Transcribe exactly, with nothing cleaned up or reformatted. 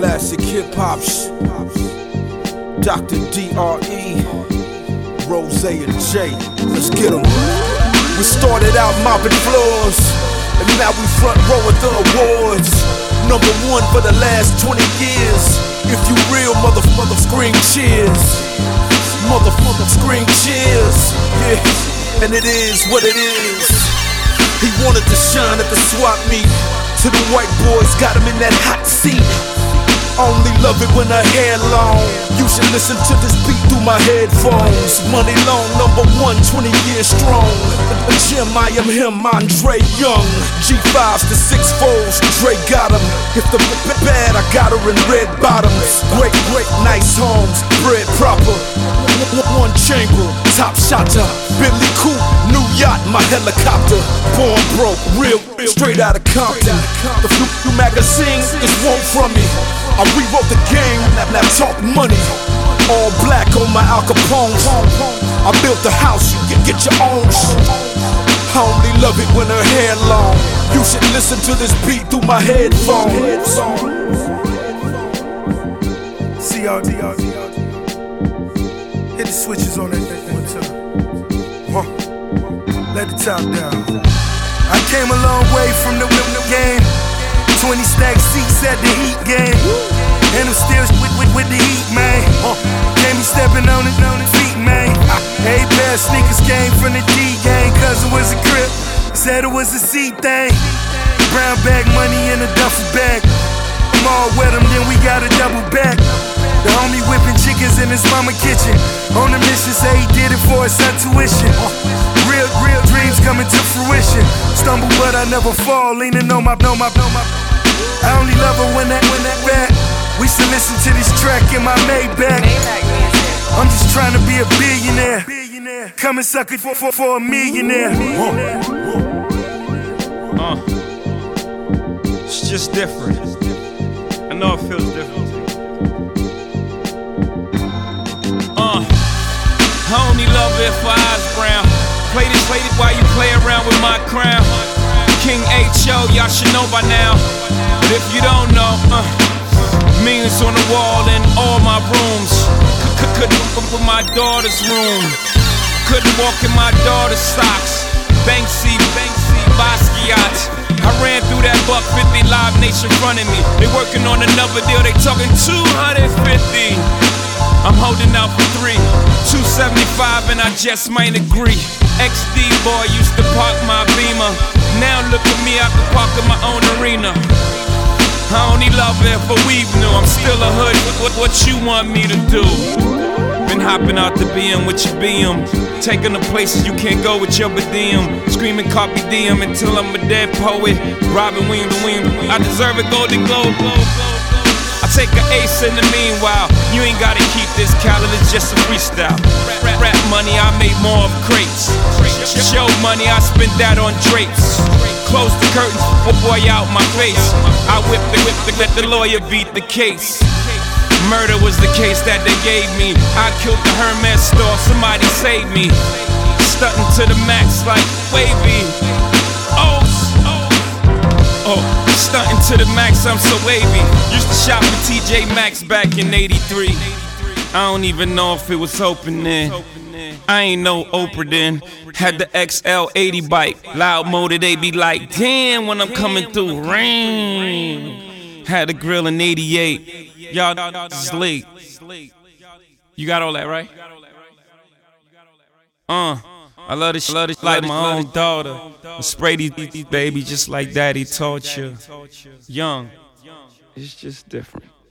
classic hip hop. Doctor D R E, Rose and J. Let's get 'em. We started out mopping floors, and now we front row at the awards. Number one for the last twenty years. If you real, mother, mother, scream cheers. Mother, mother, scream cheers. Yeah, and it is what it is. He wanted to shine at the swap meet. To the white boys, got him in that hot seat. Only love it when her hair long. You should listen to this beat through my headphones. Money long, number one, twenty years strong. Jim, I am him, Andre Young. G fives to six fours, Dre got him. If the bad, I got her in red bottoms. Great, great, nice homes, bread proper. One chamber, top shotter. Billy Coop, new yacht, my helicopter. Born broke, real, straight out of Compton. The few magazines is one from me. I rewrote the game, now talk money. All black on my Al Capone. I built the house, you can get your own. I only love it when her hair long. You should listen to this beat through my headphones. C R D, hit the switches on that thing one time. Huh. Let the top down. I came a long way from the, the, the game. twenty stack seats at the Heat game. And I'm still with, with, with the Heat, man. Uh, Can't be stepping on it, on the feet, man. Uh, Every pair of sneakers came from the D gang. Cousin was a crip, said it was a C thing. Brown bag money in a duffel bag. I'm all with him, then we got a double back. The homie whipping chickens in his mama kitchen. On the mission, say he did it for his son tuition. Uh, real, real dreams coming to fruition. Stumble, but I never fall. Leaning on my, on my, on my. I only love her when that, when that rap. We should listen to this track in my Maybach. I'm just trying to be a billionaire. Come and suck it for, for, for a millionaire. Uh, it's just different. I know it feels different. Uh, I only love it for eyes brown. Play this, play it while you play around with my crown. King H O, y'all should know by now. But if you don't know, uh, millions on the wall in all my rooms. Couldn't walk in my daughter's room. Couldn't walk in my daughter's socks. Banksy, Banksy, Basquiat. I ran through that buck fifty Live Nation running me. They working on another deal, they talking two hundred fifty. I'm holding out for three, two seventy-five, and I just might agree. X D boy used to park my Beamer. Now look at me, I can park in my own arena. I only love it for weave new. I'm still a hood. What, what you want me to do? Been hopping out the B M with your B M, taking the places you can't go with your B D M. Screaming copy D M until I'm a dead poet. Robin Williams, Williams. I deserve a Golden Globe. I take an ace in the meanwhile. You ain't gotta keep this calendar, just a freestyle. Rap, rap money, I made more of crates. Show money, I spent that on drapes. Close the curtains, oh boy out my face. I whipped the whip to let the lawyer beat the case. Murder was the case that they gave me. I killed the Hermes store, somebody saved me. Stunting to the max like wavy. Oh, oh, stunting to the max, I'm so wavy. Used to shop at T J Maxx back in eighty-three. I don't even know if it was open then. I ain't no Oprah then. Had the X L eighty bike. Loud motor, they be like, damn, when I'm coming through. Rain. Had a grill in eighty-eight. Y'all is late. You got all that, right? Uh, I love this, love this like my own daughter. Spray these baby just like daddy taught you. Young. It's just different.